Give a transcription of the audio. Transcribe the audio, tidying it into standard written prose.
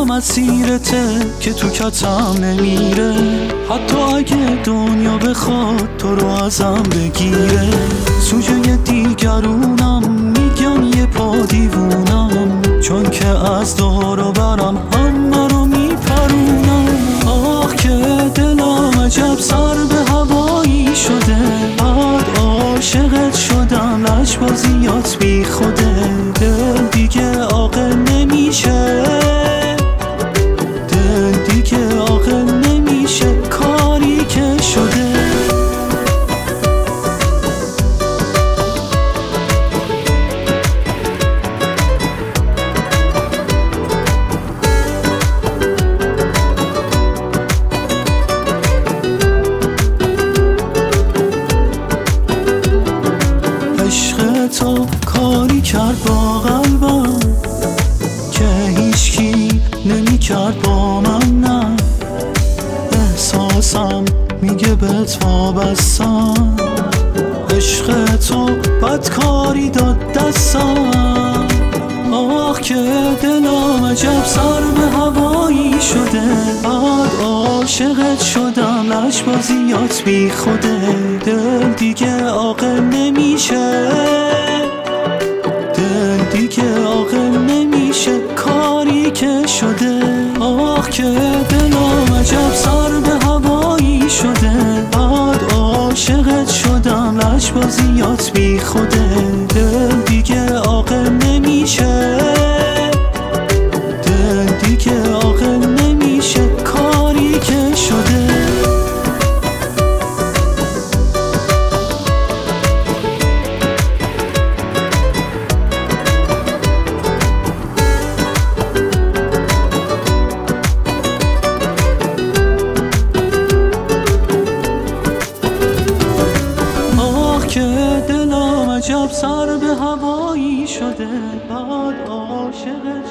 دلم اسیرته که تو کتم نمیره، حتی اگه دنیا بخواد تو رو ازم بگیره. سوژه دیگرونم، میگم یه پا دیوونم، چون که از دور و برم همه رو میپرونم. آه که دلم عجب سر به هوایی شده، بعد عاشقت شدم لجبازیات بی خوده. دل دیگه عاقل نمیشه، دل دیگه عاقل نمیشه، کاری که شده. عشق تو کاری کرد با قلبم که هیچکی نمی کرد با من، نه احساسم میگه به تو بستم. عشق تو بدکاری داد دستم. آه که دلم عجب سر به هوایی شده، بعد عاشقت شدم لجبازیات بی خوده. دل دیگه عاقل نمیشه، دل دیگه عاقل نمیشه، کاری که شده. آه که دلم عجب سر به هوایی شده، بعد عاشقت شدم لجبازیات بی خوده. دل دیگه عاقل نمیشه، دل دیگه عاقل نمیشه، کاری که شده. عجب سر به هوایی شده، بعد عاشقت